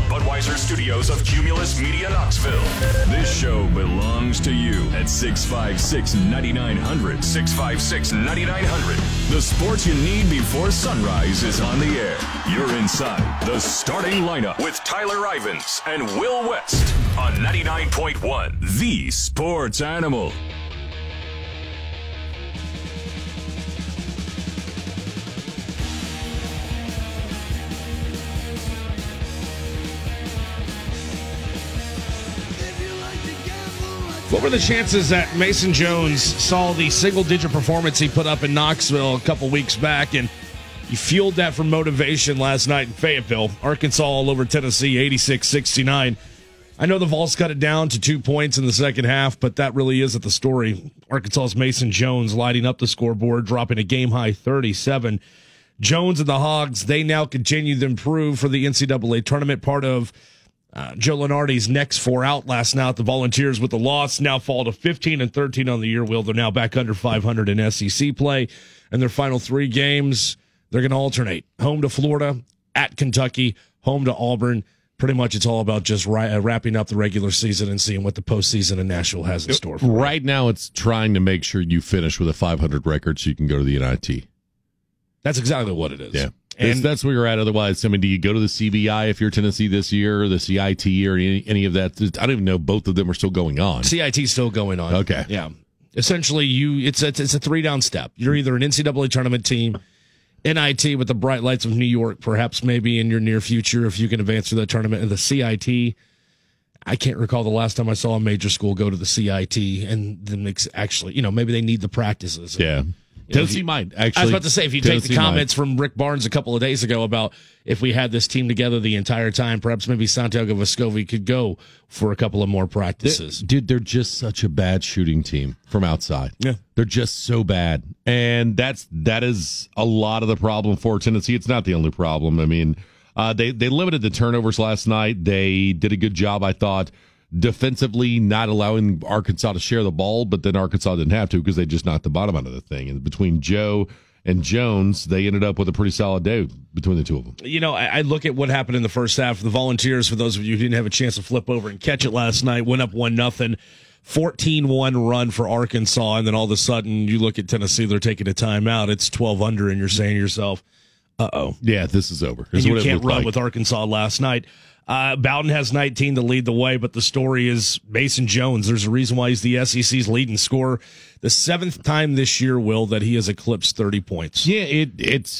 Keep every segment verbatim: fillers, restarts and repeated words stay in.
Budweiser Studios of Cumulus Media Knoxville. This show belongs to you at six five six, nine nine hundred. six five six, nine nine hundred. The sports you need before sunrise is on the air. You're inside the starting lineup with Tyler Ivins and Will West on ninety-nine point one, The Sports Animal. What were the chances that Mason Jones saw the single-digit performance he put up in Knoxville a couple weeks back, and he fueled that from motivation last night in Fayetteville? Arkansas all over Tennessee, eighty-six sixty-nine. I know the Vols cut it down to two points in the second half, but that really isn't the story. Arkansas's Mason Jones lighting up the scoreboard, dropping a game-high thirty-seven. Jones and the Hogs, they now continue to improve for the N C double A tournament, part of Uh, Joe Lunardi's next four out last night. The Volunteers with the loss now fall to fifteen and thirteen on the year. Will, they're now back under five hundred in S E C play. And their final three games, they're going to alternate. Home to Florida, at Kentucky, home to Auburn. Pretty much it's all about just ri- uh, wrapping up the regular season and seeing what the postseason in Nashville has in store for right you. Now it's trying to make sure you finish with a five hundred record so you can go to the N I T. That's exactly what it is. Yeah. And that's where you're at. Otherwise, I mean, do you go to the C B I if you're Tennessee this year, or the C I T, or any, any of that? I don't even know. Both of them are still going on. C I T is still going on. Okay. Yeah. Essentially, you it's a, it's a three-down step. You're either an N C double A tournament team, N I T with the bright lights of New York, perhaps maybe in your near future if you can advance through that tournament, and the C I T. I can't recall the last time I saw a major school go to the C I T, and then actually, you know, maybe they need the practices. Yeah. You know, Tennessee you, might, actually. I was about to say, if you Tennessee take the comments might. from Rick Barnes a couple of days ago about if we had this team together the entire time, perhaps maybe Santiago Vescovi could go for a couple of more practices. They're, dude, they're just such a bad shooting team from outside. Yeah. They're just so bad. And that's that is a lot of the problem for Tennessee. It's not the only problem. I mean, uh, they, they limited the turnovers last night. They did a good job, I thought, defensively, not allowing Arkansas to share the ball, but then Arkansas didn't have to because they just knocked the bottom out of the thing. And between Joe and Jones, they ended up with a pretty solid day between the two of them. You know, I, I look at what happened in the first half. The Volunteers, for those of you who didn't have a chance to flip over and catch it last night, went up one nothing, fourteen one run for Arkansas, and then all of a sudden you look at Tennessee, they're taking a timeout. It's twelve under, and you're saying to yourself, uh-oh. Yeah, this is over. And you can't run like. with Arkansas last night. Uh, Bowden has nineteen to lead the way, but the story is Mason Jones. There's a reason why he's the S E C's leading scorer. The seventh time this year, Will, that he has eclipsed thirty points. Yeah, it, it's,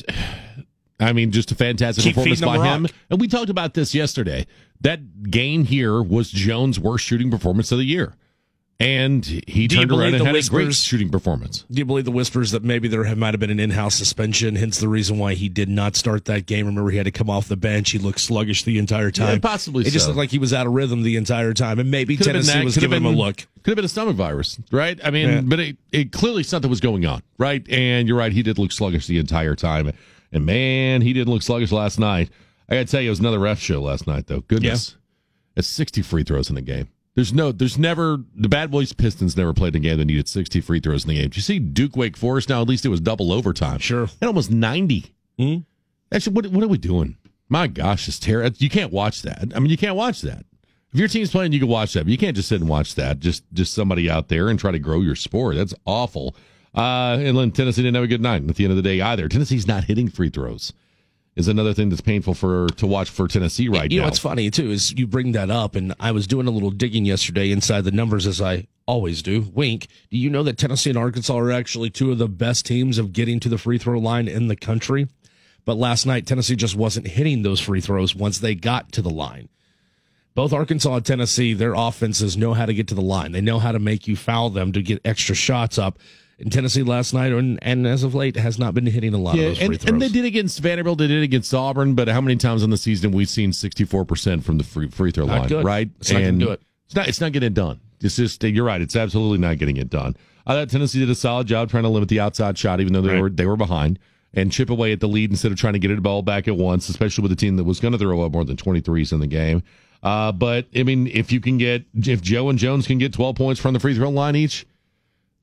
I mean, just a fantastic Keep performance by him. Rock. And we talked about this yesterday. That game here was Jones' worst shooting performance of the year. And he Do turned around and had whispers, a great shooting performance. Do you believe the whispers that maybe there have, might have been an in-house suspension, hence the reason why he did not start that game? Remember, he had to come off the bench. He looked sluggish the entire time. Yeah, possibly It just so. looked like he was out of rhythm the entire time, and maybe Could have been Tennessee that. was Could have giving been- him a look. Could have been a stomach virus, right? I mean, Yeah. but it, it clearly something was going on, right? And you're right, he did look sluggish the entire time. And man, he didn't look sluggish last night. I got to tell you, it was another ref show last night, though. Goodness. It's sixty free throws in a game. There's no, there's never, the Bad Boys Pistons never played a game that needed sixty free throws in the game. Did you see Duke Wake Forest? Now, at least it was double overtime. Sure. And almost ninety. Mm-hmm. Actually, what, what are we doing? My gosh, it's terrible. You can't watch that. I mean, you can't watch that. If your team's playing, you can watch that. But you can't just sit and watch that. Just just somebody out there and try to grow your sport. That's awful. Uh, and then Tennessee didn't have a good night at the end of the day either. Tennessee's not hitting free throws. Is another thing that's painful for to watch for Tennessee right you now. know what's funny, too, is you bring that up, and I was doing a little digging yesterday inside the numbers, as I always do. Wink. Do you know that Tennessee and Arkansas are actually two of the best teams of getting to the free throw line in the country? But last night, Tennessee just wasn't hitting those free throws once they got to the line. Both Arkansas and Tennessee, their offenses know how to get to the line. They know how to make you foul them to get extra shots up. In Tennessee last night, and, and as of late, has not been hitting a lot yeah, of those free and, throws. and they did against Vanderbilt. They did against Auburn. But how many times in the season have we seen sixty-four percent from the free, free throw Not line? good. Right? It's not and going to do it. It's not. It's not getting it done. It's just. You're right. It's absolutely not getting it done. I thought Tennessee did a solid job trying to limit the outside shot, even though they right. were they were behind, and chip away at the lead instead of trying to get it ball back at once. Especially with a team that was going to throw up more than twenty threes in the game. Uh, but I mean, if you can get if Joe and Jones can get twelve points from the free throw line each.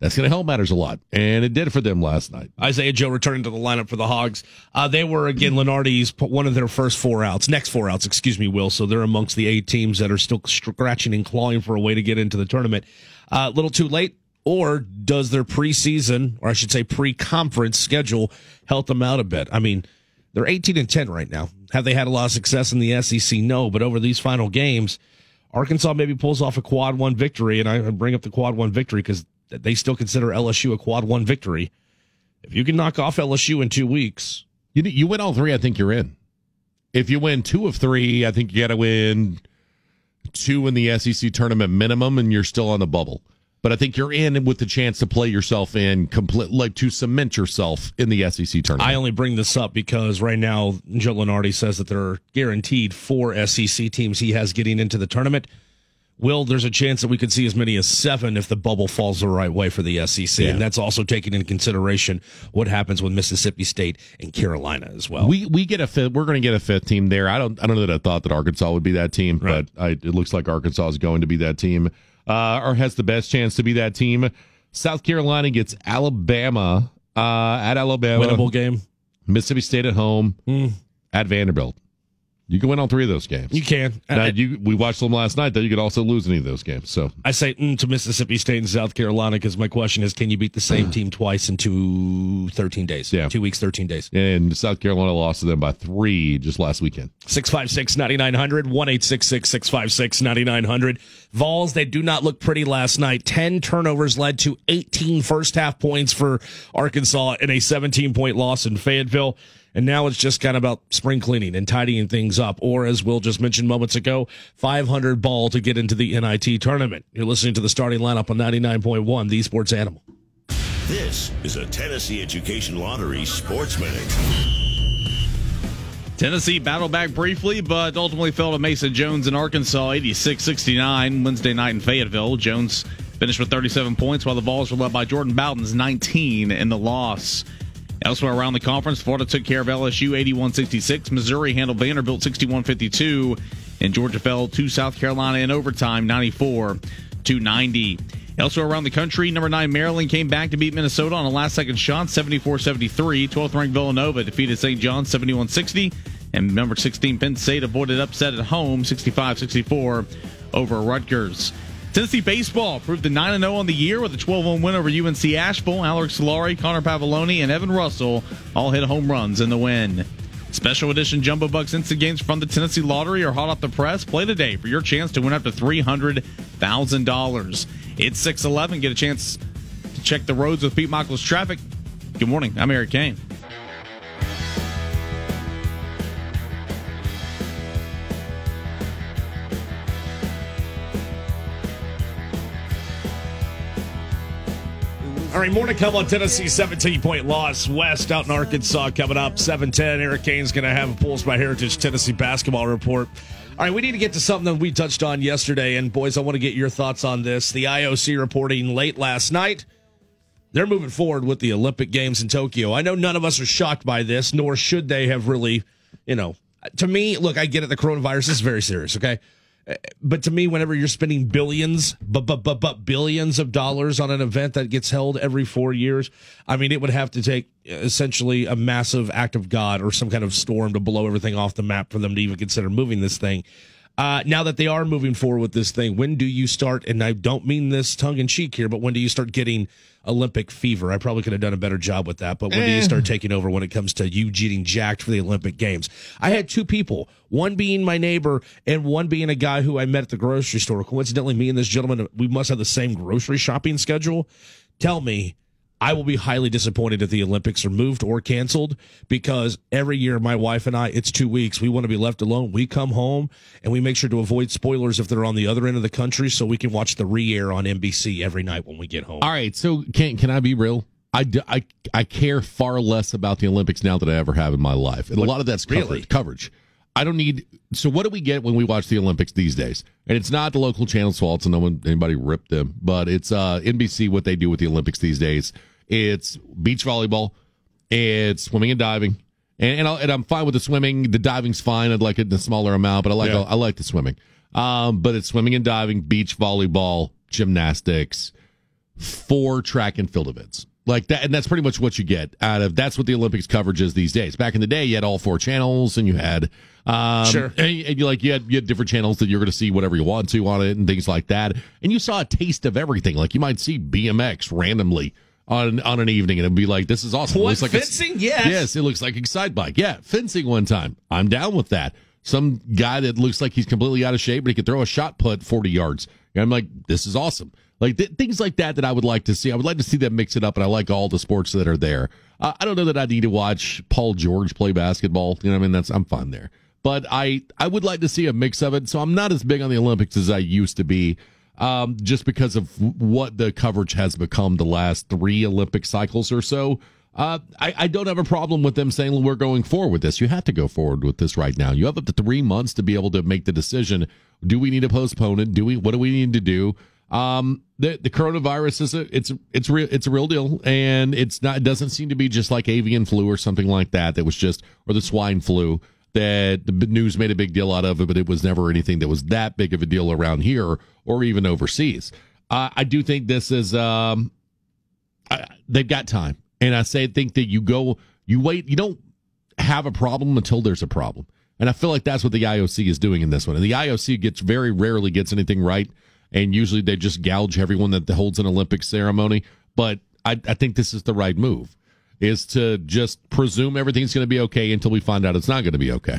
That's going to help matters a lot, and it did for them last night. Isaiah Joe returning to the lineup for the Hogs. Uh, they were, again, Lenardi's one of their first four outs, next four outs, excuse me, Will. So they're amongst the eight teams that are still scratching and clawing for a way to get into the tournament. A uh, little too late, or does their preseason, or I should say pre-conference schedule, help them out a bit? I mean, they're eighteen and ten right now. Have they had a lot of success in the S E C? No, but over these final games, Arkansas maybe pulls off a quad one victory, and I bring up the quad one victory because they still consider L S U a quad one victory. If you can knock off L S U in two weeks. You you win all three, I think you're in. If you win two of three, I think you got to win two in the S E C tournament minimum, and you're still on the bubble. But I think you're in with the chance to play yourself in, complete, like to cement yourself in the S E C tournament. I only bring this up because right now Joe Lenardi says that there are guaranteed four S E C teams he has getting into the tournament. Will, there's a chance that we could see as many as seven if the bubble falls the right way for the S E C. Yeah. And that's also taking into consideration what happens with Mississippi State and Carolina as well. We we get a fifth, we're going to get a fifth team there. I don't I don't know that I thought that Arkansas would be that team, right. but I, it looks like Arkansas is going to be that team, uh, or has the best chance to be that team. South Carolina gets Alabama uh, at Alabama. Winnable game. Mississippi State at home mm. at Vanderbilt. You can win all three of those games. You can. Now, I, you, we watched them last night, though. You could also lose any of those games. So I say mm, to Mississippi State and South Carolina because my question is, can you beat the same team twice in two, thirteen days? Yeah. Two weeks, thirteen days. And South Carolina lost to them by three just last weekend. six five six, nine nine zero zero, one eight six six, six five six, nine nine zero zero. Vols, they do not look pretty last night. ten turnovers led to eighteen first-half points for Arkansas in a seventeen-point loss in Fayetteville. And now it's just kind of about spring cleaning and tidying things up. Or, as Will just mentioned moments ago, five hundred ball to get into the N I T tournament. You're listening to the starting lineup on ninety-nine point one, The Sports Animal. This is a Tennessee Education Lottery Sports Minute. Tennessee battled back briefly, but ultimately fell to Mason Jones in Arkansas, eighty-six sixty-nine, Wednesday night in Fayetteville. Jones finished with thirty-seven points, while the Vols were led by Jordan Bowden's nineteen in the loss. Elsewhere around the conference, Florida took care of L S U eighty-one sixty-six. Missouri handled Vanderbilt sixty-one fifty-two. And Georgia fell to South Carolina in overtime, ninety-four to ninety. Elsewhere around the country, number nine Maryland came back to beat Minnesota on a last-second shot, seventy-four seventy-three. twelfth-ranked Villanova defeated Saint John's seventy-one sixty. And number sixteen Penn State avoided upset at home, sixty-five sixty-four over Rutgers. Tennessee baseball proved the nine and oh on the year with a twelve one win over U N C Asheville. Alex Solari, Connor Pavoloni, and Evan Russell all hit home runs in the win. Special edition Jumbo Bucks instant games from the Tennessee Lottery are hot off the press. Play today for your chance to win up to three hundred thousand dollars. It's six eleven. Get a chance to check the roads with Pete Michaels Traffic. Good morning. I'm Eric Kane. All right, more to come on Tennessee's seventeen-point loss. West out in Arkansas coming up, seven ten. Eric Kane's going to have a Pulse by Heritage Tennessee basketball report. All right, we need to get to something that we touched on yesterday, and boys, I want to get your thoughts on this. The I O C reporting late last night, they're moving forward with the Olympic Games in Tokyo. I know none of us are shocked by this, nor should they have really, you know. To me, look, I get it, the coronavirus is very serious, okay? But to me, whenever you're spending billions, but but but but billions of dollars on an event that gets held every four years, I mean, it would have to take essentially a massive act of God or some kind of storm to blow everything off the map for them to even consider moving this thing. Uh, now that they are moving forward with this thing, when do you start, and I don't mean this tongue-in-cheek here, but when do you start getting Olympic fever? I probably could have done a better job with that, but when eh. do you start taking over when it comes to you getting jacked for the Olympic Games? I had two people, one being my neighbor and one being a guy who I met at the grocery store. Coincidentally, me and this gentleman, we must have the same grocery shopping schedule. Tell me, I will be highly disappointed if the Olympics are moved or canceled, because every year my wife and I, it's two weeks. We want to be left alone. We come home and we make sure to avoid spoilers if they're on the other end of the country so we can watch the re-air on N B C every night when we get home. All right, so can can I be real? I, I, I care far less about the Olympics now than I ever have in my life. And what, a lot of that's coverage. Really? coverage. I don't need. So what do we get when we watch the Olympics these days? And it's not the local channel's fault, so no one anybody ripped them, but it's uh, N B C, what they do with the Olympics these days. It's beach volleyball, it's swimming and diving, and and, I'll, and I'm fine with the swimming. The diving's fine. I'd like it in a smaller amount, but I like yeah. I like the swimming. Um, but it's swimming and diving, beach volleyball, gymnastics, for track and field events. Like that, and that's pretty much what you get out of. That's what the Olympics coverage is these days. Back in the day, you had all four channels, and you had um, sure, and, and you like you had you had different channels that you're going to see whatever you want to on it and things like that. And you saw a taste of everything. Like you might see B M X randomly on on an evening, and it'd be like, "This is awesome." What, it looks like fencing? Yes, yes, it looks like Excite Bike. Yeah, fencing one time. I'm down with that. Some guy that looks like he's completely out of shape, but he could throw a shot put forty yards. And I'm like, this is awesome. Like th- things like that that I would like to see. I would like to see them mix it up, and I like all the sports that are there. Uh, I don't know that I need to watch Paul George play basketball. You know what I mean? That's I'm fine there. But I, I would like to see a mix of it. So I'm not as big on the Olympics as I used to be, um, just because of what the coverage has become the last three Olympic cycles or so. Uh, I, I don't have a problem with them saying we're going forward with this. You have to go forward with this right now. You have up to three months to be able to make the decision. Do we need to postpone it? Do we? What do we need to do? Um, the the coronavirus is a it's it's real it's a real deal, and it's not. It doesn't seem to be just like avian flu or something like that. That was just or the swine flu that the news made a big deal out of it, but it was never anything that was that big of a deal around here or even overseas. Uh, I do think this is um, I, they've got time. And I say, think that you go, you wait, you don't have a problem until there's a problem. And I feel like that's what the I O C is doing in this one. And the I O C gets very rarely gets anything right. And usually they just gouge everyone that holds an Olympic ceremony. But I, I think this is the right move, is to just presume everything's going to be okay until we find out it's not going to be okay.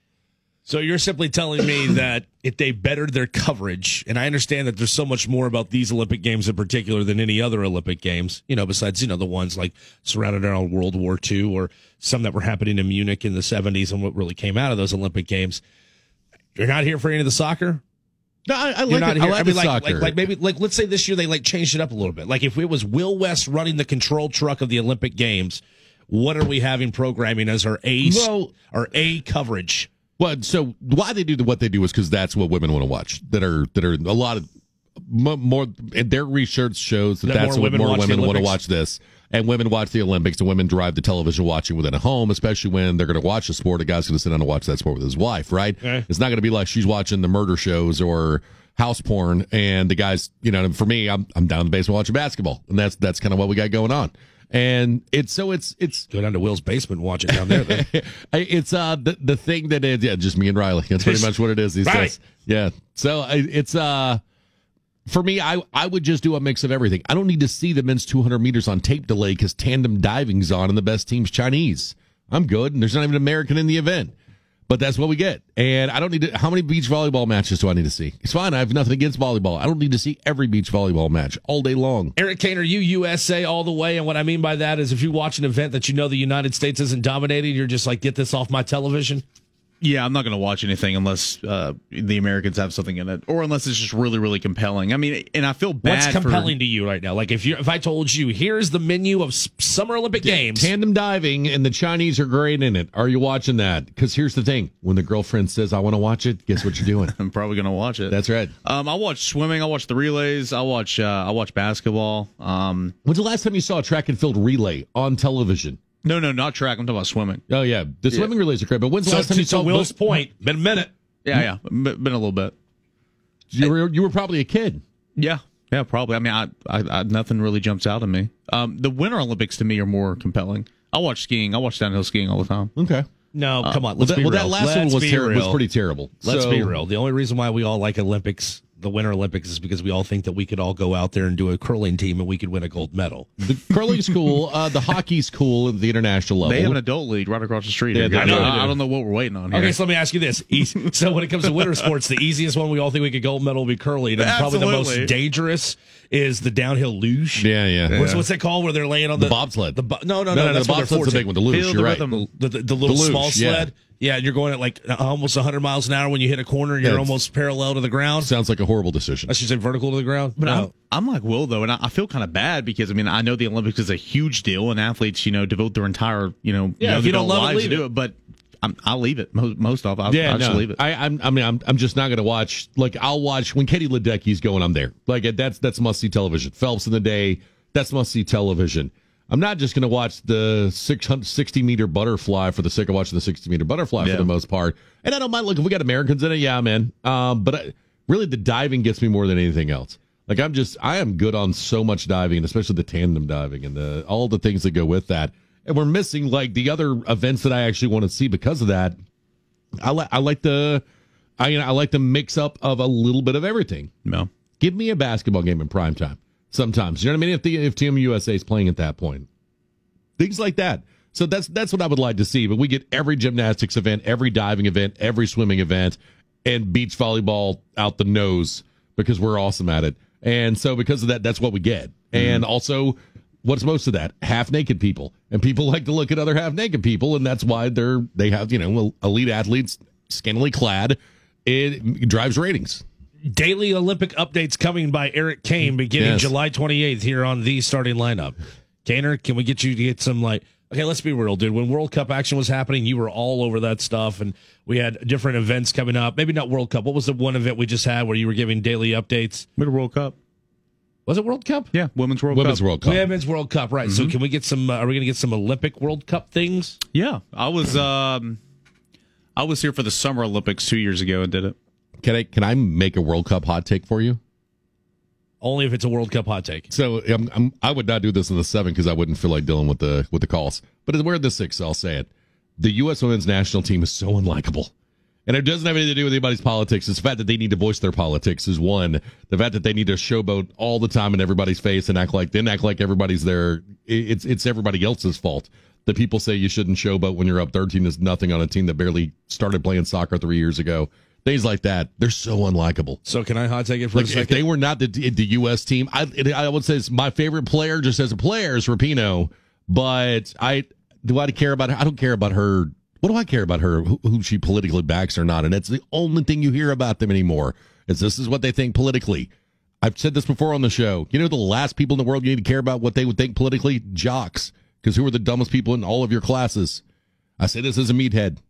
So you're simply telling me that if they bettered their coverage, and I understand that there's so much more about these Olympic Games in particular than any other Olympic Games, you know, besides, you know, the ones like surrounded around World War Two or some that were happening in Munich in the seventies and what really came out of those Olympic Games. You're not here for any of the soccer? No, I, I You're like not it. here. I like I mean, the like, soccer. like, like maybe, like, let's say this year they like changed it up a little bit. Like if it was Will West running the control truck of the Olympic Games, what are we having programming as our A, well, our A coverage? Well, so why they do what they do is because that's what women want to watch. That are that are a lot of more. And their research shows that, that that's what more women want to watch this. And women watch the Olympics, and women drive the television watching within a home, especially when they're going to watch a sport. A guy's going to sit down and watch that sport with his wife, right? Okay. It's not going to be like she's watching the murder shows or house porn, and the guys, you know. For me, I'm I'm down in the basement watching basketball, and that's that's kind of what we got going on. And it's so it's it's go down to Will's basement and watch it down there. Then. It's uh the the thing that is yeah just me and Riley. That's pretty much what it is these Riley. days. Yeah. So it's uh for me I I would just do a mix of everything. I don't need to see the men's two hundred meters on tape delay because tandem diving's on and the best team's Chinese. I'm good, and there's not even an American in the event. But that's what we get. And I don't need to. How many beach volleyball matches do I need to see? It's fine. I have nothing against volleyball. I don't need to see every beach volleyball match all day long. Eric Kane, are you U S A all the way? And what I mean by that is if you watch an event that you know the United States isn't dominating, you're just like, get this off my television? Yeah, I'm not going to watch anything unless uh, the Americans have something in it, or unless it's just really, really compelling. I mean, and I feel bad. What's compelling for, to you right now? Like if you, if I told you, here's the menu of Summer Olympic Games, tandem diving, and the Chinese are great in it. Are you watching that? Because here's the thing: when the girlfriend says, "I want to watch it," guess what you're doing? I'm probably going to watch it. That's right. Um, I watch swimming. I watch the relays. I watch. Uh, I watch basketball. Um, When's the last time you saw a track and field relay on television? No, no, not track. I'm talking about swimming. Oh yeah, the swimming yeah. relays are great. But when's the so, last time you saw Will's both? point? Been a minute. Yeah, yeah, been a little bit. You were you were probably a kid. Yeah, yeah, probably. I mean, I, I, I nothing really jumps out at me. Um, the Winter Olympics to me are more compelling. I watch skiing. I watch downhill skiing all the time. Okay. No, uh, come on. Let's well, that, be well, real. that last let's one was, ter- real. was pretty terrible. Let's so, be real. The only reason why we all like Olympics, the Winter Olympics, is because we all think that we could all go out there and do a curling team and we could win a gold medal. The curling's cool. Uh, the hockey's cool at the international level. They have an adult league right across the street. Yeah, I, do. I, I don't know what we're waiting on here. Okay, so let me ask you this. Easy. So when it comes to winter sports, the easiest one we all think we could gold medal will be curling. And probably the most dangerous is the downhill luge. Yeah, yeah. What's, yeah. what's that called where they're laying on the, the bobsled? The bo- no, no, no, no, no, that's the bobsled's the big one. The luge, Feel you're the right. rhythm. The, the, the little the luge, small sled. Yeah. Yeah, and you're going at like almost one hundred miles an hour when you hit a corner. You're yeah, almost parallel to the ground. Sounds like a horrible decision. I should say vertical to the ground. But no. I'm, I'm like Will, though, and I, I feel kind of bad because, I mean, I know the Olympics is a huge deal, and athletes, you know, devote their entire, you know, yeah, young if you don't adult love it, lives leave to do it. it. But I'm, I'll leave it. Most, most of I'll, yeah, I'll just no, leave it. I, I'm, I mean, I'm, I'm just not going to watch. Like, I'll watch when Katie Ledecky's going. I'm there. Like, that's that's must see television. Phelps in the day. That's must see television. I'm not just going to watch the six hundred sixty meter butterfly for the sake of watching the sixty meter butterfly yeah. for the most part. And I don't mind. Look, if we got Americans in it, yeah, man. Um, but I, really, the diving gets me more than anything else. Like I'm just, I am good on so much diving, especially the tandem diving and the all the things that go with that. And we're missing like the other events that I actually want to see because of that. I like, I like the, I I like the mix up of a little bit of everything. No, give me a basketball game in prime time. Sometimes, you know what I mean. If the if Team U S A is playing at that point, things like that. So that's that's what I would like to see. But we get every gymnastics event, every diving event, every swimming event, and beach volleyball out the nose because we're awesome at it. And so because of that, that's what we get. And mm. also, what's most of that? Half naked people. And people like to look at other half naked people, and that's why they're they have, you know, elite athletes scantily clad. It drives ratings. Daily Olympic updates coming by Eric Kane beginning yes. July twenty-eighth here on the starting lineup. Kaner, can we get you to get some, like, okay, let's be real, dude. When World Cup action was happening, you were all over that stuff, and we had different events coming up. Maybe not World Cup. What was the one event we just had where you were giving daily updates? Middle World Cup. Was it World Cup? Yeah, Women's World Women's Cup. World Cup. Women's World Cup, right. Mm-hmm. So can we get some, uh, are we going to get some Olympic World Cup things? Yeah. I was um, I was here for the Summer Olympics two years ago and did it. Can I can I make a World Cup hot take for you? Only if it's a World Cup hot take. So I'm, I'm, I would not do this in the seven because I wouldn't feel like dealing with the with the calls. But we're in the six, so I'll say it. The U S women's national team is so unlikable. And it doesn't have anything to do with anybody's politics. It's the fact that they need to voice their politics is one. The fact that they need to showboat all the time in everybody's face and act like then act like everybody's there. It's it's everybody else's fault. The people say you shouldn't showboat when you're up thirteen is nothing on a team that barely started playing soccer three years ago. Things like that. They're so unlikable. So can I hot take it for like a second? If they were not the, the U S team, I I would say it's my favorite player just as a player is Rapinoe. But I do I care about her? I don't care about her. What do I care about her? Who, who she politically backs or not? And that's the only thing you hear about them anymore. Is this is what they think politically. I've said this before on the show. You know the last people in the world you need to care about what they would think politically? Jocks. Because who are the dumbest people in all of your classes? I say this as a meathead.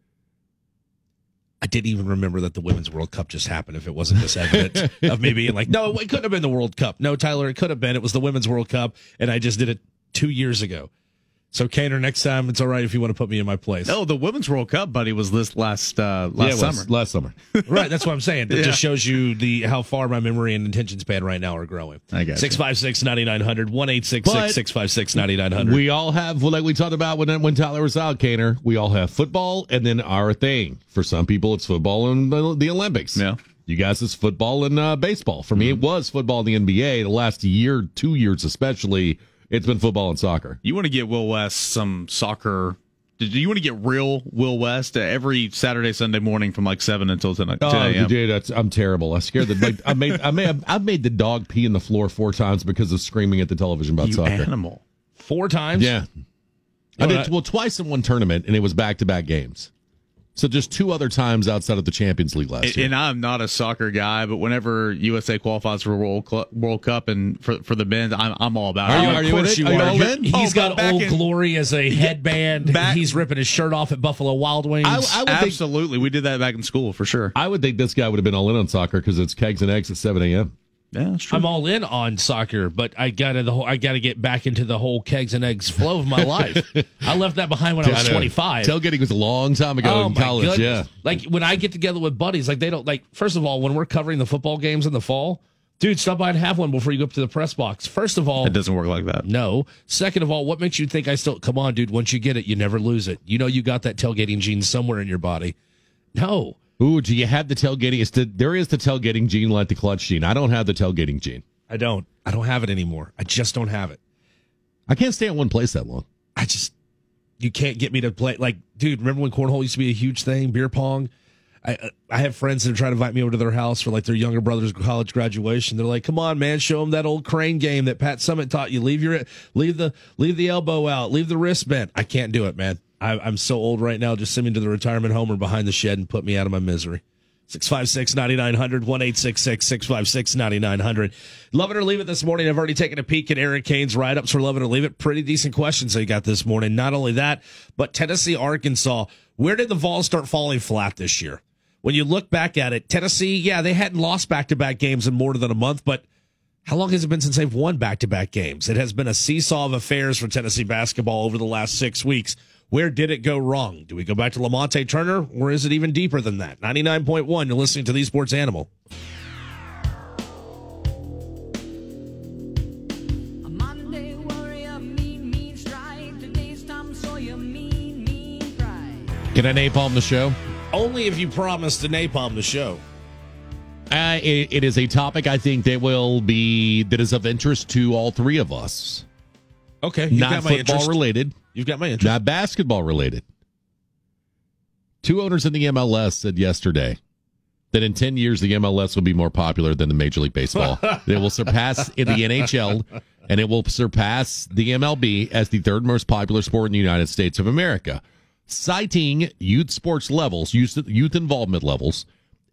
I didn't even remember that the Women's World Cup just happened if it wasn't this evident of me being like, no, it couldn't have been the World Cup. No, Tyler, it could have been. It was the Women's World Cup, and I just did it two years ago. So, Kaner, next time it's all right if you want to put me in my place. Oh, the Women's World Cup, buddy, was this last uh, last yeah, summer. Was, last summer. Right, that's what I'm saying. It yeah. just shows you the how far my memory and attention span right now are growing. I got six five six, nine nine zero zero, one eight six six, six five six, nine nine zero zero. We all have, well, like we talked about when when Tyler was out, Kaner, we all have football and then our thing. For some people, it's football and the, the Olympics. Yeah. You guys, it's football and uh, baseball. For me, mm-hmm. it was football in the N B A. The last year, two years especially, it's been football and soccer. You want to get Will West some soccer. Did you want to get real Will West uh, every Saturday, Sunday morning from like seven until ten a.m.? Oh, dude, that's, I'm terrible. I scared the. Like, I made. I made. I've made the dog pee in the floor four times because of screaming at the television about you soccer. Animal. Four times? Yeah. I did well twice in one tournament, and it was back to back games. So just two other times outside of the Champions League last and, year. And I'm not a soccer guy, but whenever U S A qualifies for World Cl- World Cup and for for the men's, I'm I'm all about are it. You, are you of course you are. are. You all in? He's oh, got Old in, Glory as a headband. Back, He's ripping his shirt off at Buffalo Wild Wings. I, I would Absolutely, think, we did that back in school for sure. I would think this guy would have been all in on soccer because it's kegs and eggs at seven a.m. Yeah, that's true. I'm all in on soccer, but I gotta the whole I gotta get back into the whole kegs and eggs flow of my life. I left that behind when I was twenty-five. Tailgating was a long time ago oh, in college. Goodness. Yeah, like when I get together with buddies, like they don't like. First of all, when we're covering the football games in the fall, dude, stop by and have one before you go up to the press box. First of all, it doesn't work like that. No. Second of all, what makes you think I still? Come on, dude. Once you get it, you never lose it. You know you got that tailgating gene somewhere in your body. No. Ooh, do you have the tailgating? It's the, there is the tailgating gene like the clutch gene. I don't have the tailgating gene. I don't. I don't have it anymore. I just don't have it. I can't stay in one place that long. I just, you can't get me to play. Like, dude, remember when cornhole used to be a huge thing? Beer pong? I I have friends that are trying to invite me over to their house for like their younger brother's college graduation. They're like, come on, man, show them that old crane game that Pat Summitt taught you. Leave your, leave the, leave the elbow out. Leave the wrist bent. I can't do it, man. I, I'm so old right now. Just send me to the retirement home or behind the shed and put me out of my misery. six five six, nine nine zero zero, one eight six six, six five six, nine nine zero zero. Love it or leave it this morning. I've already taken a peek at Eric Kane's write-ups for Love it or leave it. Pretty decent questions they got this morning. Not only that, but Tennessee, Arkansas. Where did the Vols start falling flat this year? When you look back at it, Tennessee, yeah, they hadn't lost back-to-back games in more than a month, but how long has it been since they've won back-to-back games? It has been a seesaw of affairs for Tennessee basketball over the last six weeks. Where did it go wrong? Do we go back to Lamonte Turner, or is it even deeper than that? ninety-nine point one, you're listening to The Sports Animal. Can I napalm the show? Only if you promise to napalm the show. Uh, it, it is a topic I think that will be that is of interest to all three of us. Okay, you've not got my football interest. related, You've got my interest. not basketball related. Two owners in the M L S said yesterday that in ten years the M L S will be more popular than the Major League Baseball. It will surpass in the N H L, and it will surpass the M L B as the third most popular sport in the United States of America, citing youth sports levels, youth, youth involvement levels,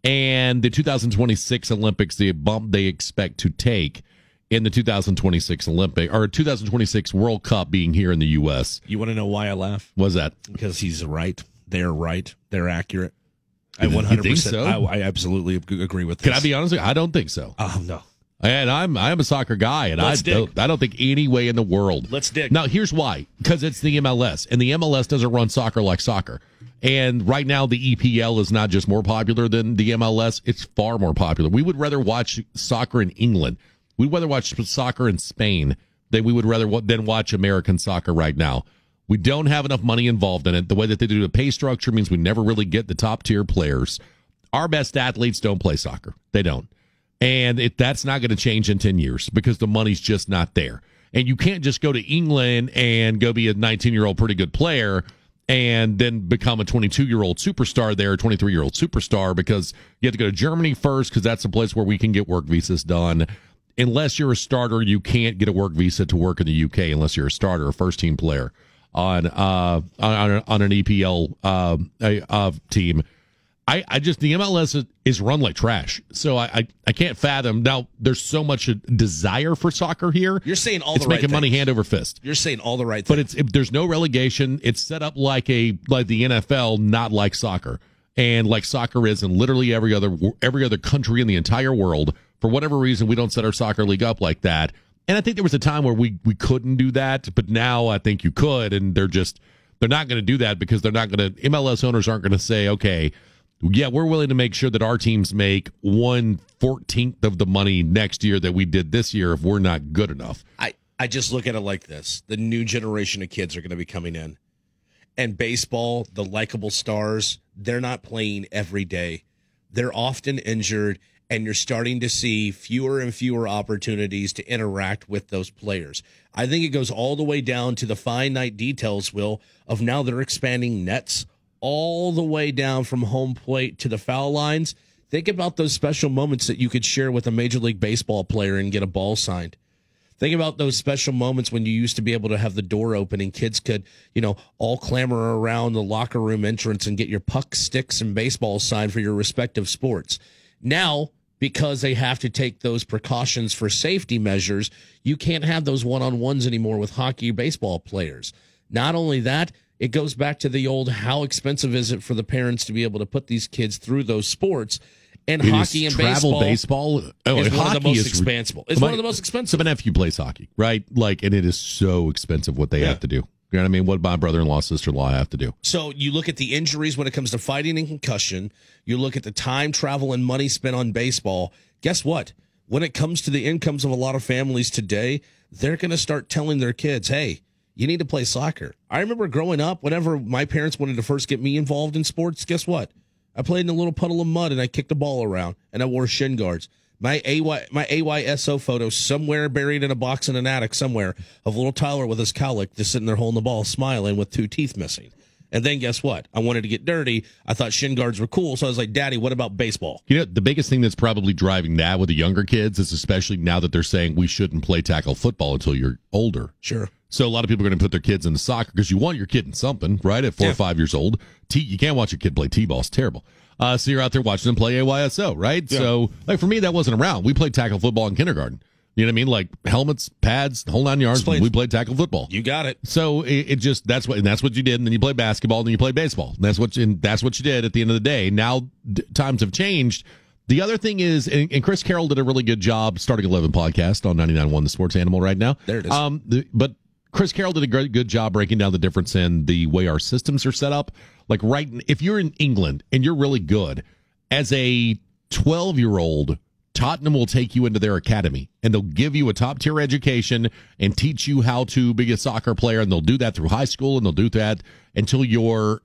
and the two thousand twenty-six Olympics, the bump they expect to take in the two thousand twenty-six Olympic or two thousand twenty-six World Cup being here in the U S. You want to know why I laugh? What's that? Because he's right. They're right. They're accurate. I You one hundred percent. think so? I, I absolutely ag- agree with this. Can I be honest with you? I don't think so. Oh, no. And I'm I'm a soccer guy, and I Let's dig. don't, I don't think any way in the world. Let's dig. Now, here's why. Because it's the M L S, and the M L S doesn't run soccer like soccer. And right now, the E P L is not just more popular than the M L S, it's far more popular. We would rather watch soccer in England. We'd rather watch soccer in Spain than we would rather wa- than watch American soccer right now. We don't have enough money involved in it. The way that they do the pay structure means we never really get the top-tier players. Our best athletes don't play soccer. They don't. And it, that's not going to change in ten years because the money's just not there. And you can't just go to England and go be a nineteen-year-old pretty good player and then become a twenty-two-year-old superstar there, a twenty-three-year-old superstar, because you have to go to Germany first because that's the place where we can get work visas done. Unless you're a starter, you can't get a work visa to work in the U K unless you're a starter, a first-team player on uh, on, on an E P L uh, uh, team. I, I just, the M L S is, is run like trash. So I, I, I can't fathom. Now, there's so much desire for soccer here. You're saying all it's the right making money things. hand over fist. You're saying all the right But things. it's it, there's no relegation. It's set up like a like the N F L, not like soccer, and like soccer is in literally every other every other country in the entire world. For whatever reason, we don't set our soccer league up like that. And I think there was a time where we we couldn't do that, but now I think you could, and they're just they're not going to do that because they're not going to. M L S owners aren't going to say, okay, yeah, we're willing to make sure that our teams make one fourteenth of the money next year that we did this year if we're not good enough. I, I just look at it like this. The new generation of kids are going to be coming in. And baseball, the likable stars, they're not playing every day. They're often injured, and you're starting to see fewer and fewer opportunities to interact with those players. I think it goes all the way down to the finite details, Will, of now they're expanding nets all the way down from home plate to the foul lines. Think about those special moments that you could share with a Major League Baseball player and get a ball signed. Think about those special moments when you used to be able to have the door open and kids could, you know, all clamor around the locker room entrance and get your puck, sticks, and baseball signed for your respective sports. Now, because they have to take those precautions for safety measures, you can't have those one-on-ones anymore with hockey baseball players. Not only that, it goes back to the old, how expensive is it for the parents to be able to put these kids through those sports? And It hockey is and travel baseball, baseball. Oh, is and one hockey of the most is expensive. It's My- one of the most expensive. So my nephew plays hockey, right? Like, and it is so expensive what they Yeah. have to do. You know what I mean? What my brother-in-law, sister-in-law have to do. So you look at the injuries when it comes to fighting and concussion. You look at the time, travel, and money spent on baseball. Guess what? When it comes to the incomes of a lot of families today, they're going to start telling their kids, hey, you need to play soccer. I remember growing up, whenever my parents wanted to first get me involved in sports, guess what? I played in a little puddle of mud and I kicked the ball around and I wore shin guards. My A Y my A Y S O photo somewhere buried in a box in an attic somewhere of little Tyler with his cowlick just sitting there holding the ball, smiling with two teeth missing. And then guess what? I wanted to get dirty. I thought shin guards were cool. So I was like, Daddy, what about baseball? You know, the biggest thing that's probably driving that with the younger kids is especially now that they're saying we shouldn't play tackle football until you're older. Sure. So a lot of people are going to put their kids into soccer because you want your kid in something, right? At four Yeah. or five years old, T, you can't watch your kid play T-ball. It's terrible. Uh, so you're out there watching them play A Y S O, right? Yeah. So, like for me, that wasn't around. We played tackle football in kindergarten. You know what I mean? Like helmets, pads, whole nine yards. Explain. We played tackle football. You got it. So it, it just that's what and that's what you did, and then you play basketball, and then you play baseball. And that's what you, and that's what you did at the end of the day. Now d- times have changed. The other thing is, and, and Chris Carroll did a really good job starting eleven podcast on ninety-nine point one The Sports Animal right now. There it is. Um, the, but Chris Carroll did a great, good job breaking down the difference in the way our systems are set up. Like right, if you're in England and you're really good, as a twelve-year-old, Tottenham will take you into their academy and they'll give you a top-tier education and teach you how to be a soccer player, and they'll do that through high school, and they'll do that until you're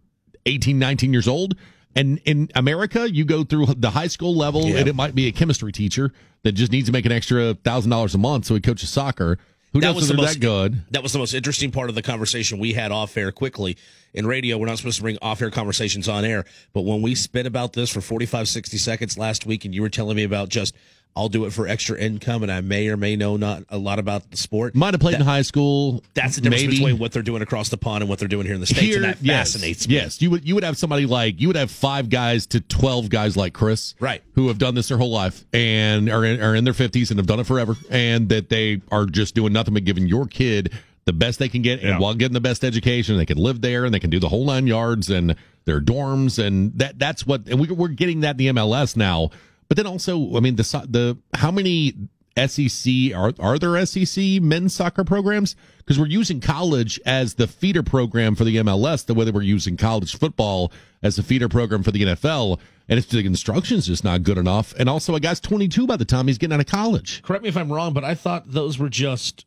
eighteen, nineteen years old. And in America, you go through the high school level, Yeah. and it might be a chemistry teacher that just needs to make an extra one thousand dollars a month so he coaches soccer. Who That knows was if the they're most- that good? That was the most interesting part of the conversation we had off air quickly. In radio, we're not supposed to bring off air conversations on air. But when we spit about this for forty-five, sixty seconds last week, and you were telling me about just, I'll do it for extra income, and I may or may know not a lot about the sport. Might have played That- in high school. That's the difference maybe. between what they're doing across the pond and what they're doing here in the States. Here, and that yes, fascinates me. Yes, you would you would have somebody like you would have five guys to twelve guys like Chris, Right. who have done this their whole life and are in, are in their fifties and have done it forever, and that they are just doing nothing but giving your kid the best they can get, and Yeah. while getting the best education, they can live there and they can do the whole nine yards and their dorms, and that that's what, and we, we're getting that in the M L S now. But then also, I mean, the so- the how many S E C are are there S E C men's soccer programs? Because we're using college as the feeder program for the M L S, the way that we're using college football as a feeder program for the N F L, and it's the instruction's just not good enough. And also, a guy's twenty-two by the time he's getting out of college. Correct me if I'm wrong, but I thought those were just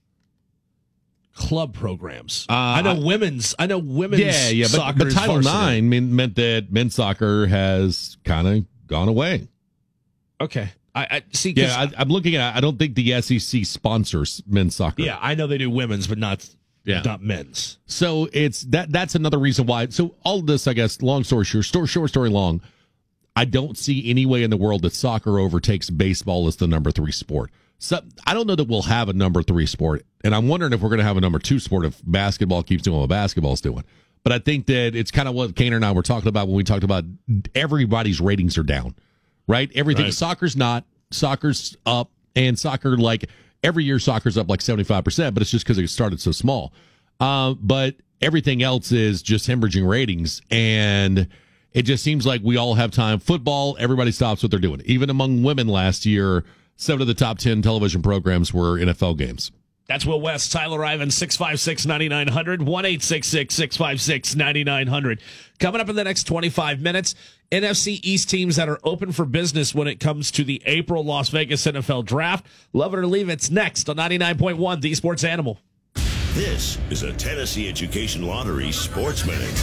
club programs. Uh, I know I- women's. I know women's. Yeah, yeah, but, soccer but is Title varsity. nine mean, meant that men's soccer has kind of gone away. Okay, I, I see. 'cause Yeah, I, I'm looking at. I don't think the S E C sponsors men's soccer. yeah, I know they do women's, but not Yeah. not men's. So it's that. That's another reason why. So all of this, I guess, long story short, story, short story long. I don't see any way in the world that soccer overtakes baseball as the number three sport. So I don't know that we'll have a number three sport, and I'm wondering if we're going to have a number two sport if basketball keeps doing what basketball's doing. But I think that it's kind of what Kane and I were talking about when we talked about everybody's ratings are down, right? Everything. Right. Soccer's not. Soccer's up, and soccer, like every year, soccer's up like seventy-five percent, but it's just because it started so small. Uh, but everything else is just hemorrhaging ratings, and it just seems like we all have time. Football, everybody stops what they're doing. Even among women last year, seven of the top ten television programs were N F L games. That's Will West, Tyler Ivan, six five six, nine nine zero zero, one eight six six, six five six, nine nine zero zero. Coming up in the next twenty-five minutes, N F C East teams that are open for business when it comes to the April Las Vegas N F L Draft. Love it or leave it's next on ninety-nine point one, The Sports Animal. This is a Tennessee Education Lottery Sports Minute.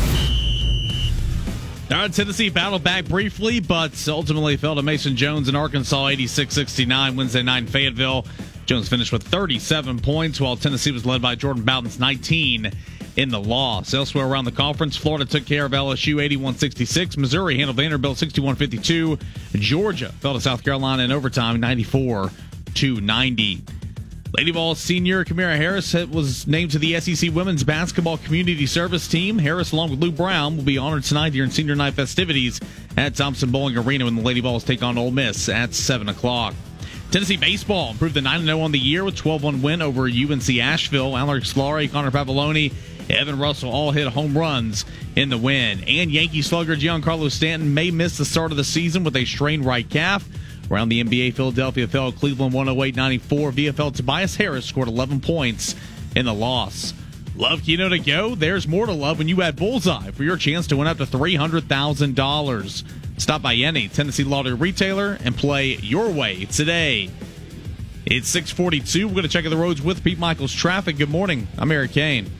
All right, Tennessee battled back briefly, but ultimately fell to Mason Jones in Arkansas, eighty-six sixty-nine, Wednesday night in Fayetteville. Jones finished with thirty-seven points, while Tennessee was led by Jordan Bowden's nineteen in the loss. Elsewhere around the conference, Florida took care of L S U eighty-one sixty-six. Missouri handled Vanderbilt sixty-one fifty-two. Georgia fell to South Carolina in overtime ninety-four to ninety. Lady Vols senior Kamara Harris was named to the S E C Women's Basketball Community Service Team. Harris, along with Lou Brown, will be honored tonight during senior night festivities at Thompson Bowling Arena when the Lady Vols take on Ole Miss at seven o'clock. Tennessee baseball improved to nine and oh on the year with twelve one win over U N C Asheville. Alex Laurie, Connor Pavoloni, Evan Russell all hit home runs in the win. And Yankee slugger Giancarlo Stanton may miss the start of the season with a strained right calf. Around the N B A, Philadelphia fell Cleveland one oh eight ninety-four. V F L Tobias Harris scored eleven points in the loss. Love Keno to go? There's more to love when you add Bullseye for your chance to win up to three hundred thousand dollars. Stop by any Tennessee Lottery retailer and play your way today. It's six forty-two. We're going to check out the roads with Pete Michaels Traffic. Good morning. I'm Eric Kane.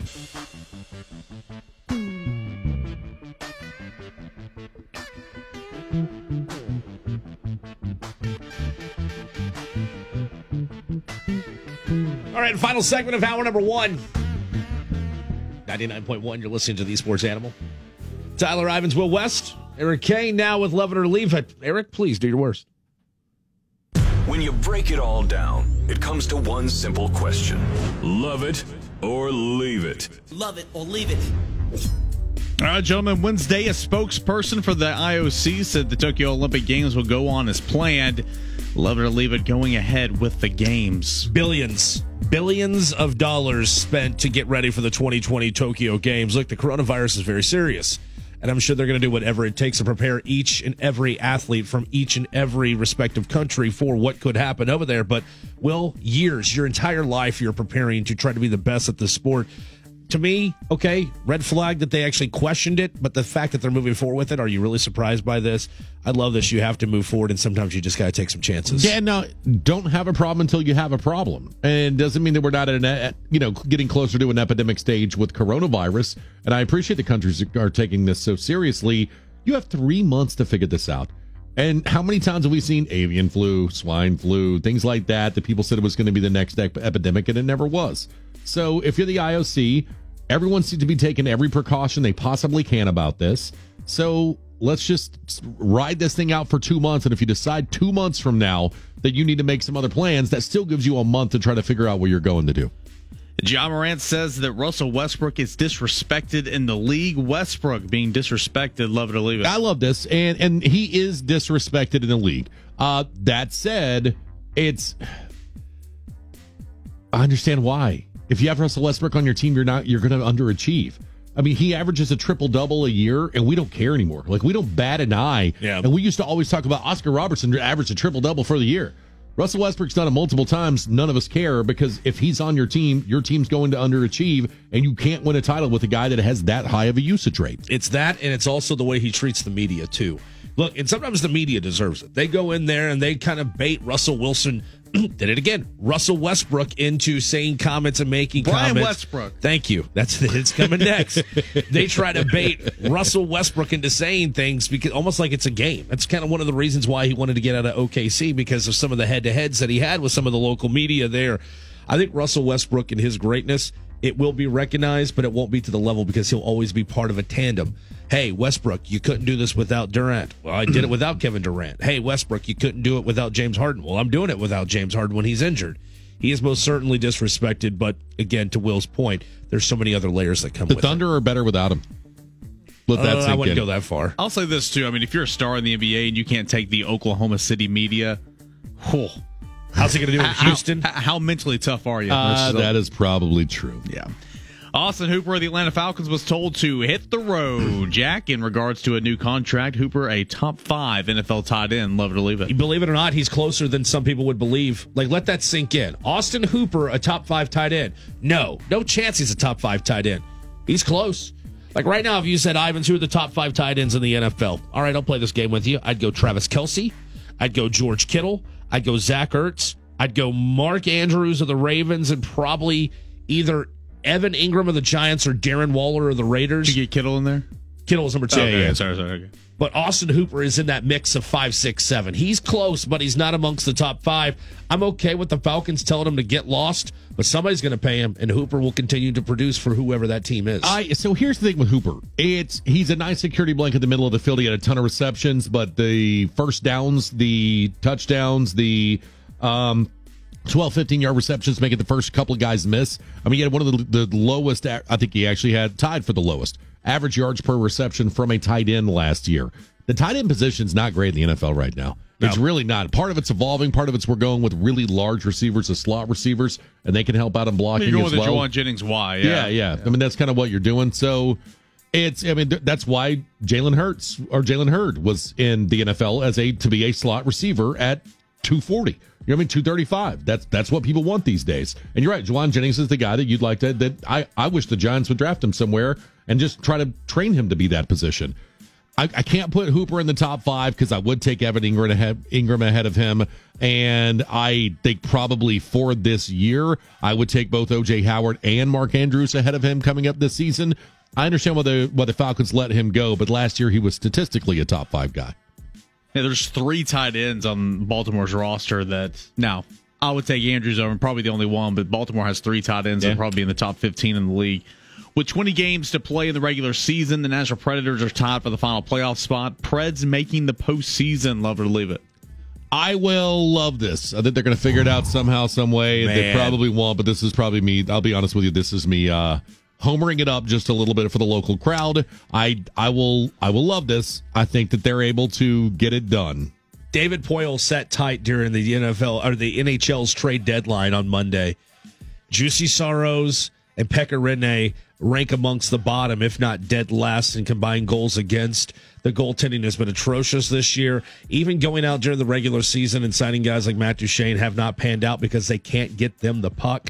All right, final segment of hour number one. ninety-nine point one, you're listening to The Sports Animal. Tyler Ivans, Will West, Eric Kane now with Love It or Leave It. Eric, please do your worst. When you break it all down, it comes to one simple question. Love it or leave it? Love it or leave it. All right, gentlemen, Wednesday, a spokesperson for the I O C said the Tokyo Olympic Games will go on as planned. Love it or leave it, going ahead with the games. Billions, billions of dollars spent to get ready for the twenty twenty Tokyo Games. Look, the coronavirus is very serious, and I'm sure they're going to do whatever it takes to prepare each and every athlete from each and every respective country for what could happen over there. But, Will, years, your entire life, you're preparing to try to be the best at the sport. to me, okay, red flag that they actually questioned it, but the fact that they're moving forward with it, are you really surprised by this? I love this. You have to move forward, and sometimes you just got to take some chances. Yeah, no, don't have a problem until you have a problem. And doesn't mean that we're not at an, you know, getting closer to an epidemic stage with coronavirus. And I appreciate the countries are taking this so seriously. You have three months to figure this out. And how many times have we seen avian flu, swine flu, things like that, that people said it was going to be the next ep- epidemic, and it never was. So if you're the I O C, everyone seems to be taking every precaution they possibly can about this. So let's just ride this thing out for two months. And if you decide two months from now that you need to make some other plans, that still gives you a month to try to figure out what you're going to do. John Morant says that Russell Westbrook is disrespected in the league. Westbrook being disrespected, love it or leave it. I love this, and and he is disrespected in the league. Uh, that said, it's I understand why. If you have Russell Westbrook on your team, you're not you're going to underachieve. I mean, he averages a triple double a year, and we don't care anymore. Like, we don't bat an eye. Yeah. And we used to always talk about Oscar Robertson averaged a triple double for the year. Russell Westbrook's done it multiple times. None of us care, because if he's on your team, your team's going to underachieve, and you can't win a title with a guy that has that high of a usage rate. It's that, and it's also the way he treats the media, too. Look, and sometimes the media deserves it. They go in there and they kind of bait Russell Wilson, did it again, Russell Westbrook into saying comments and making Brian comments. Westbrook. Thank you. That's it's coming next. They try to bait Russell Westbrook into saying things because almost like it's a game. That's kind of one of the reasons why he wanted to get out of O K C, because of some of the head-to-heads that he had with some of the local media there. I think Russell Westbrook and his greatness, it will be recognized, but it won't be to the level, because he'll always be part of a tandem. Hey, Westbrook, you couldn't do this without Durant. Well, I did it without Kevin Durant. Hey, Westbrook, you couldn't do it without James Harden. Well, I'm doing it without James Harden when he's injured. He is most certainly disrespected, but again, to Will's point, there's so many other layers that come The with Thunder it. are better without him. Let that Uh, sink I wouldn't in. go that far. I'll say this, too. I mean, if you're a star in the N B A and you can't take the Oklahoma City media, whew, How's he going to do in how, Houston? How, how mentally tough are you? Uh, that is probably true. Yeah. Austin Hooper of the Atlanta Falcons was told to hit the road, Jack, in regards to a new contract. Hooper, a top five N F L tight end. Love it or leave it. Believe it or not, he's closer than some people would believe. Like, let that sink in. Austin Hooper, a top five tight end. No, no chance he's a top five tight end. He's close. Like right now, if you said, Ivans, who are the top five tight ends in the N F L? All right, I'll play this game with you. I'd go Travis Kelce. I'd go George Kittle. I'd go Zach Ertz. I'd go Mark Andrews of the Ravens, and probably either Evan Ingram of the Giants or Darren Waller of the Raiders. Did you get Kittle in there? Kittle is number two. Okay, yeah, sorry, sorry. Okay. But Austin Hooper is in that mix of five, six, seven. He's close, but he's not amongst the top five. I'm okay with the Falcons telling him to get lost, but somebody's going to pay him, and Hooper will continue to produce for whoever that team is. I so here's the thing with Hooper. It's he's a nice security blanket in the middle of the field. He had a ton of receptions, but the first downs, the touchdowns, the um, twelve, fifteen-yard receptions make it the first couple of guys miss. I mean, he had one of the, the lowest, I think he actually had tied for the lowest average yards per reception from a tight end last year. The tight end position's not great in the N F L right now. It's no. really not. Part of it's evolving. Part of it's we're going with really large receivers as slot receivers, and they can help out in blocking You're going as with well. the Juwan Jennings Y. Yeah. Yeah, yeah, yeah. I mean, that's kind of what you're doing. So it's, I mean, th- that's why Jalen Hurts or Jalen Hurd was in the N F L as a to be a slot receiver at two forty. You know what I mean? two thirty-five. That's that's what people want these days. And you're right. Juwan Jennings is the guy that you'd like to, that I, I wish the Giants would draft him somewhere and just try to train him to be that position. I, I can't put Hooper in the top five because I would take Evan Ingram ahead, Ingram ahead of him. And I think probably for this year, I would take both O J Howard and Mark Andrews ahead of him coming up this season. I understand why the, why the Falcons let him go, but last year he was statistically a top five guy. Yeah, there's three tight ends on Baltimore's roster that, now, I would take Andrews over, probably the only one, but Baltimore has three tight ends yeah. and probably in the top fifteen in the league. With twenty games to play in the regular season, the Nashville Predators are tied for the final playoff spot. Preds making the postseason. Love it or leave it. I will love this. I think they're going to figure it out somehow, some way. Man. They probably won't, but this is probably me. I'll be honest with you. This is me uh, homering it up just a little bit for the local crowd. I I will I will love this. I think that they're able to get it done. David Poyle sat tight during the N F L or the N H L's trade deadline on Monday. Juicy Saros and Pekka Rinne rank amongst the bottom, if not dead last, in combined goals against. The goaltending has been atrocious this year. Even going out during the regular season and signing guys like Matt Duchene have not panned out because they can't get them the puck.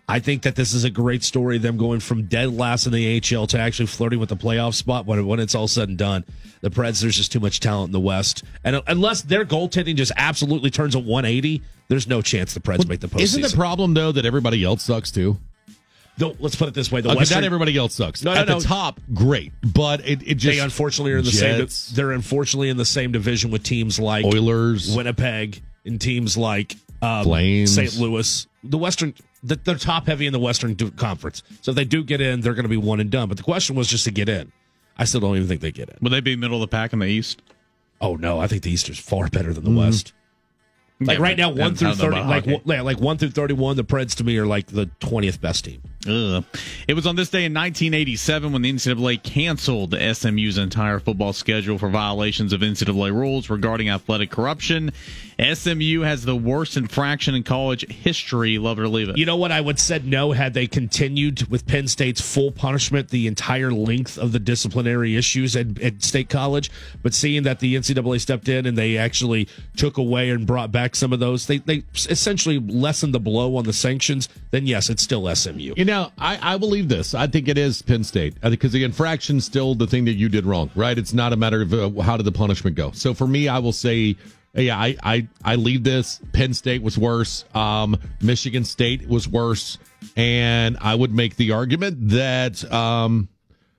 I think that this is a great story, them going from dead last in the A H L to actually flirting with the playoff spot when, when it's all said and done. The Preds, there's just too much talent in the West. And unless their goaltending just absolutely turns a one eighty, there's no chance the Preds well, make the postseason. Isn't the problem, though, that everybody else sucks, too? The, let's put it this way. The okay, Western, not everybody else sucks. No, no, At no. the top, great. But it, it just... They unfortunately are in the Jets, same... They're unfortunately in the same division with teams like... Oilers. Winnipeg, and teams like... Um, Flames. Saint Louis. The Western... The, they're top heavy in the Western Conference. So if they do get in, they're going to be one and done. But the question was just to get in. I still don't even think they get in. Will they be middle of the pack in the East? Oh, no. I think the East is far better than the mm-hmm. West. Like yeah, right now, one through thirty, like hockey. like one through thirty-one, the Preds to me are like the twentieth best team. Ugh. It was on this day in nineteen eighty-seven when the N C double A canceled S M U's entire football schedule for violations of N C double A rules regarding athletic corruption. S M U has the worst infraction in college history. Love it or leave it. You know what? I would have said no had they continued with Penn State's full punishment the entire length of the disciplinary issues at, at State College. But seeing that the N C double A stepped in and they actually took away and brought back some of those, they, they essentially lessened the blow on the sanctions, then yes, it's still S M U. You know, I, I believe this. I think it is Penn State because the infraction's still the thing that you did wrong, right? It's not a matter of uh, how did the punishment go. So for me, I will say, yeah, I, I, I leave this. Penn State was worse. Um, Michigan State was worse. And I would make the argument that um,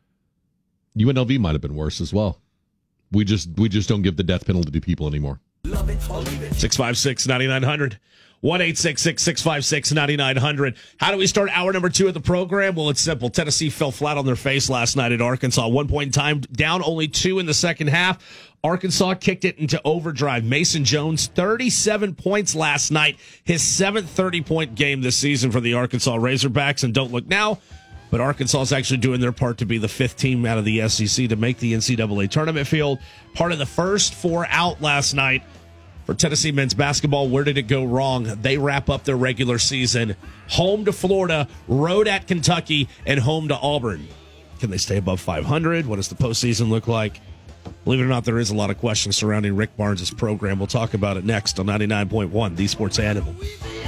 U N L V might have been worse as well. We just we just don't give the death penalty to people anymore. six five six, nine nine hundred. one eight six six, six five six, nine nine hundred. How do we start hour number two of the program? Well, it's simple. Tennessee fell flat on their face last night at Arkansas. One point in time, down only two in the second half. Arkansas kicked it into overdrive. Mason Jones, thirty-seven points last night. His seventh thirty-point game this season for the Arkansas Razorbacks. And don't look now, but Arkansas is actually doing their part to be the fifth team out of the S E C to make the N C double A tournament field. Part of the first four out last night for Tennessee men's basketball. Where did it go wrong? They wrap up their regular season home to Florida, road at Kentucky, and home to Auburn. Can they stay above five hundred? What does the postseason look like? Believe it or not, there is a lot of questions surrounding Rick Barnes' program. We'll talk about it next on ninety-nine point one, The Sports Animal.